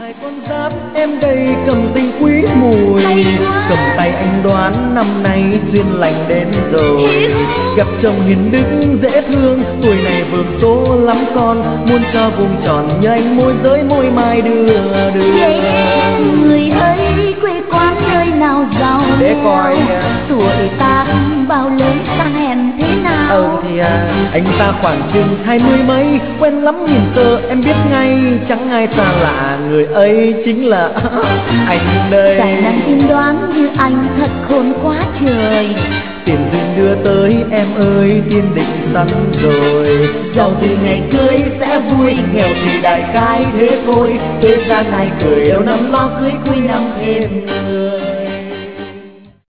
Con giáp em đây cầm tình quý mùi, cầm tay anh đoán năm nay duyên lành đến rồi. Gặp chồng hiền đức dễ thương, tuổi này vượng số lắm con, muốn cho vùng tròn như anh môi giới môi mai đưa. Người ấy quê quán nơi nào giàu, để coi tuổi ta bao lớn ta hèn thế nào. Thì anh ta khoảng chừng 20 mấy, quen lắm nhìn sơ em biết ngay, chẳng ai xa lạ, người ấy chính là anh đây. Tài năng tiên đoán như anh thật khôn quá trời, tiền duyên đưa tới em ơi tiên định sẵn rồi. Giàu thì ngày cưới sẽ vui, nghèo thì đại cái thế thôi, thế gian này cười đều năm lo cưới cuối năm thêm người.